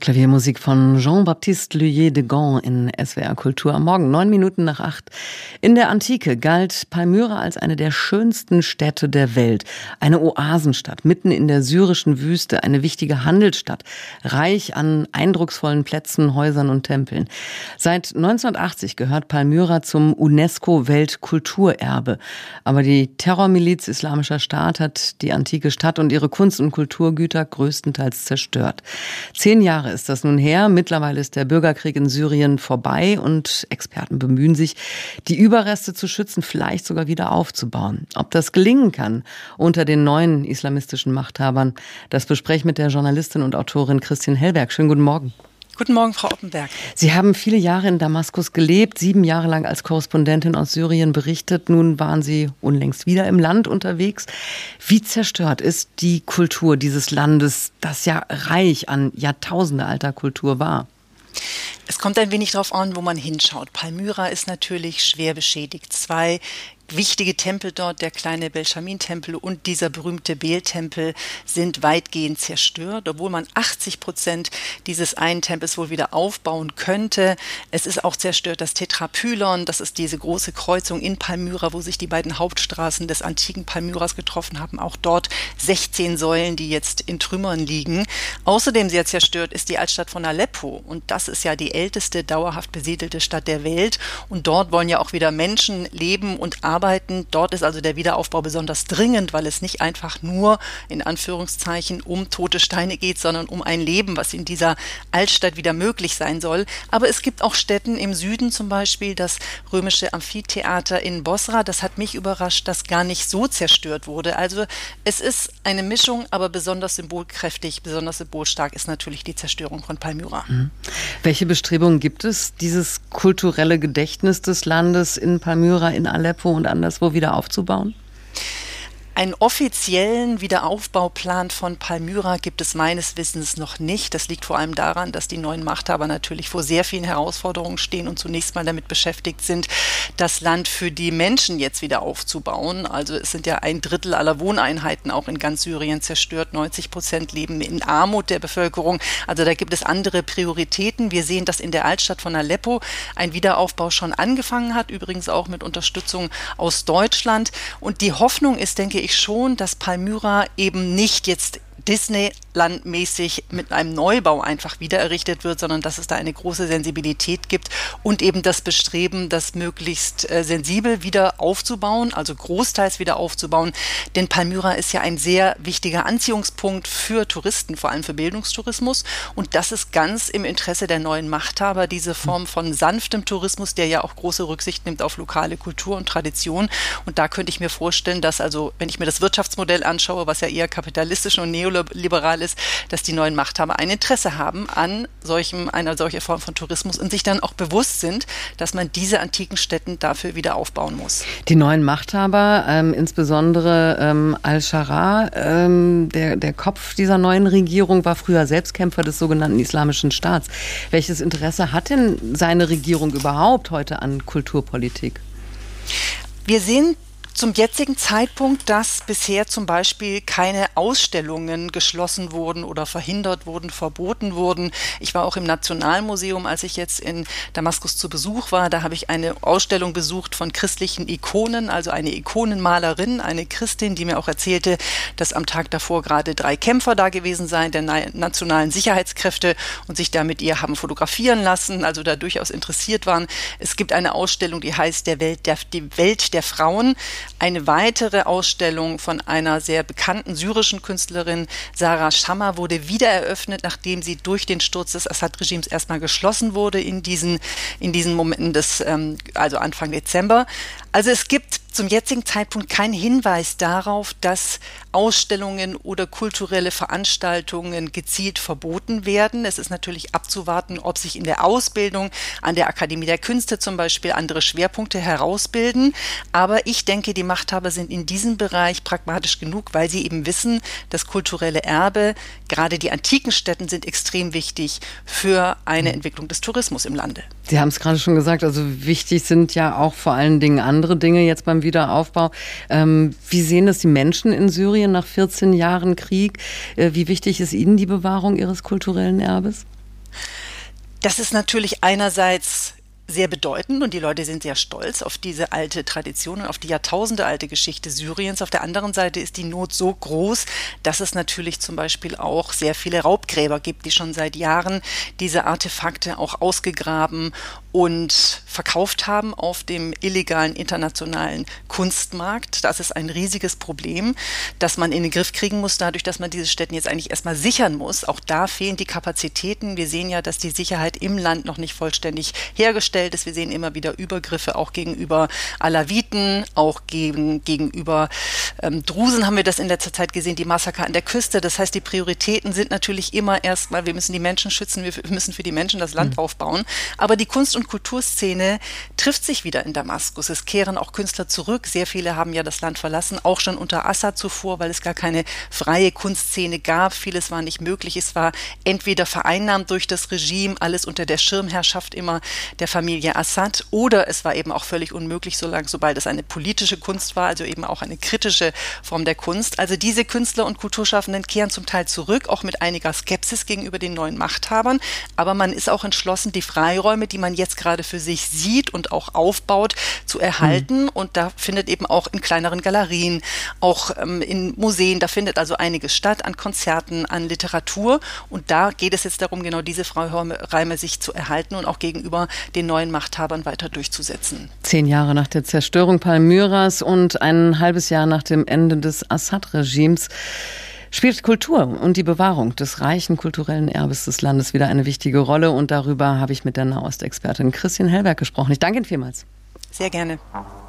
Klaviermusik von Jean-Baptiste Lullier de Gand in SWR Kultur am Morgen, 8:09. In der Antike galt Palmyra als eine der schönsten Städte der Welt. Eine Oasenstadt mitten in der syrischen Wüste, eine wichtige Handelsstadt, reich an eindrucksvollen Plätzen, Häusern und Tempeln. Seit 1980 gehört Palmyra zum UNESCO-Weltkulturerbe. Aber die Terrormiliz Islamischer Staat hat die antike Stadt und ihre Kunst- und Kulturgüter größtenteils zerstört. 10 Jahre ist das nun her. Mittlerweile ist der Bürgerkrieg in Syrien vorbei und Experten bemühen sich, die Überreste zu schützen, vielleicht sogar wieder aufzubauen. Ob das gelingen kann unter den neuen islamistischen Machthabern, das bespreche ich mit der Journalistin und Autorin Christine Hellberg. Schönen guten Morgen. Guten Morgen, Frau Oppenberg. Sie haben viele Jahre in Damaskus gelebt, 7 Jahre lang als Korrespondentin aus Syrien berichtet. Nun waren Sie unlängst wieder im Land unterwegs. Wie zerstört ist die Kultur dieses Landes, das ja reich an jahrtausendealter Kultur war? Es kommt ein wenig darauf an, wo man hinschaut. Palmyra ist natürlich schwer beschädigt. 2 wichtige Tempel dort, der kleine Belchamin-Tempel und dieser berühmte Bel-Tempel, sind weitgehend zerstört, obwohl man 80% dieses einen Tempels wohl wieder aufbauen könnte. Es ist auch zerstört das Tetrapylon, das ist diese große Kreuzung in Palmyra, wo sich die beiden Hauptstraßen des antiken Palmyras getroffen haben. Auch dort 16 Säulen, die jetzt in Trümmern liegen. Außerdem sehr zerstört ist die Altstadt von Aleppo und das ist ja die älteste dauerhaft besiedelte Stadt der Welt und dort wollen ja auch wieder Menschen leben und arbeiten. Dort ist also der Wiederaufbau besonders dringend, weil es nicht einfach nur in Anführungszeichen um tote Steine geht, sondern um ein Leben, was in dieser Altstadt wieder möglich sein soll. Aber es gibt auch Städten im Süden, zum Beispiel das römische Amphitheater in Bosra. Das hat mich überrascht, dass gar nicht so zerstört wurde. Also es ist eine Mischung, aber besonders symbolkräftig, besonders symbolstark ist natürlich die Zerstörung von Palmyra. Welche Bestrebungen gibt es, dieses kulturelle Gedächtnis des Landes in Palmyra, in Aleppo und anderswo wieder aufzubauen? Einen offiziellen Wiederaufbauplan von Palmyra gibt es meines Wissens noch nicht. Das liegt vor allem daran, dass die neuen Machthaber natürlich vor sehr vielen Herausforderungen stehen und zunächst mal damit beschäftigt sind, das Land für die Menschen jetzt wieder aufzubauen. Also es sind ja 1/3 aller Wohneinheiten auch in ganz Syrien zerstört. 90% leben in Armut der Bevölkerung. Also da gibt es andere Prioritäten. Wir sehen, dass in der Altstadt von Aleppo ein Wiederaufbau schon angefangen hat, übrigens auch mit Unterstützung aus Deutschland. Und die Hoffnung ist, denke ich, schon, dass Palmyra eben nicht jetzt Disneyland-mäßig mit einem Neubau einfach wieder errichtet wird, sondern dass es da eine große Sensibilität gibt und eben das Bestreben, das möglichst sensibel wieder aufzubauen, also großteils wieder aufzubauen. Denn Palmyra ist ja ein sehr wichtiger Anziehungspunkt für Touristen, vor allem für Bildungstourismus. Und das ist ganz im Interesse der neuen Machthaber, diese Form von sanftem Tourismus, der ja auch große Rücksicht nimmt auf lokale Kultur und Tradition. Und da könnte ich mir vorstellen, dass also, wenn ich mir das Wirtschaftsmodell anschaue, was ja eher kapitalistisch und neoliberal ist, dass die neuen Machthaber ein Interesse haben an einer solchen Form von Tourismus und sich dann auch bewusst sind, dass man diese antiken Städten dafür wieder aufbauen muss. Die neuen Machthaber, insbesondere Al-Sharaa, der Kopf dieser neuen Regierung, war früher Selbstkämpfer des sogenannten Islamischen Staats. Welches Interesse hat denn seine Regierung überhaupt heute an Kulturpolitik? Wir sehen zum jetzigen Zeitpunkt, dass bisher zum Beispiel keine Ausstellungen geschlossen wurden oder verhindert wurden, verboten wurden. Ich war auch im Nationalmuseum, als ich jetzt in Damaskus zu Besuch war. Da habe ich eine Ausstellung besucht von christlichen Ikonen, also eine Ikonenmalerin, eine Christin, die mir auch erzählte, dass am Tag davor gerade 3 Kämpfer da gewesen seien, der nationalen Sicherheitskräfte und sich da mit ihr haben fotografieren lassen, also da durchaus interessiert waren. Es gibt eine Ausstellung, die heißt die Welt der Frauen. Eine weitere Ausstellung von einer sehr bekannten syrischen Künstlerin, Sarah Schammer, wurde wieder eröffnet, nachdem sie durch den Sturz des Assad-Regimes erstmal geschlossen wurde in diesen Momenten also Anfang Dezember. Also es gibt zum jetzigen Zeitpunkt keinen Hinweis darauf, dass Ausstellungen oder kulturelle Veranstaltungen gezielt verboten werden. Es ist natürlich abzuwarten, ob sich in der Ausbildung an der Akademie der Künste zum Beispiel andere Schwerpunkte herausbilden. Aber ich denke, die Machthaber sind in diesem Bereich pragmatisch genug, weil sie eben wissen, das kulturelle Erbe, gerade die antiken Stätten sind extrem wichtig für eine Entwicklung des Tourismus im Lande. Sie haben es gerade schon gesagt, also wichtig sind ja auch vor allen Dingen andere Dinge jetzt beim Wiederaufbau. Wie sehen das die Menschen in Syrien nach 14 Jahren Krieg? Wie wichtig ist Ihnen die Bewahrung Ihres kulturellen Erbes? Das ist natürlich einerseits sehr bedeutend und die Leute sind sehr stolz auf diese alte Tradition und auf die jahrtausendealte Geschichte Syriens. Auf der anderen Seite ist die Not so groß, dass es natürlich zum Beispiel auch sehr viele Raubgräber gibt, die schon seit Jahren diese Artefakte auch ausgegraben und verkauft haben auf dem illegalen internationalen Kunstmarkt. Das ist ein riesiges Problem, das man in den Griff kriegen muss, dadurch, dass man diese Stätten jetzt eigentlich erstmal sichern muss. Auch da fehlen die Kapazitäten. Wir sehen ja, dass die Sicherheit im Land noch nicht vollständig hergestellt ist. Wir sehen immer wieder Übergriffe auch gegenüber Alawiten, auch gegenüber Drusen haben wir das in letzter Zeit gesehen, die Massaker an der Küste. Das heißt, die Prioritäten sind natürlich immer erstmal, wir müssen die Menschen schützen, wir müssen für die Menschen das Land aufbauen. Aber die Kunst- und Kulturszene trifft sich wieder in Damaskus. Es kehren auch Künstler zurück. Sehr viele haben ja das Land verlassen, auch schon unter Assad zuvor, weil es gar keine freie Kunstszene gab. Vieles war nicht möglich. Es war entweder vereinnahmt durch das Regime, alles unter der Schirmherrschaft immer der Familie Assad, oder es war eben auch völlig unmöglich, sobald es eine politische Kunst war, also eben auch eine kritische Form der Kunst. Also diese Künstler und Kulturschaffenden kehren zum Teil zurück, auch mit einiger Skepsis gegenüber den neuen Machthabern. Aber man ist auch entschlossen, die Freiräume, die man jetzt gerade für sich sieht und auch aufbaut, zu erhalten. Und da findet eben auch in kleineren Galerien, auch in Museen, da findet also einiges statt, an Konzerten, an Literatur. Und da geht es jetzt darum, genau diese Freiräume sich zu erhalten und auch gegenüber den neuen Machthabern weiter durchzusetzen. 10 Jahre nach der Zerstörung Palmyras und ein halbes Jahr nach dem Ende des Assad-Regimes spielt Kultur und die Bewahrung des reichen kulturellen Erbes des Landes wieder eine wichtige Rolle. Und darüber habe ich mit der Nahost-Expertin Christine Hellberg gesprochen. Ich danke Ihnen vielmals. Sehr gerne.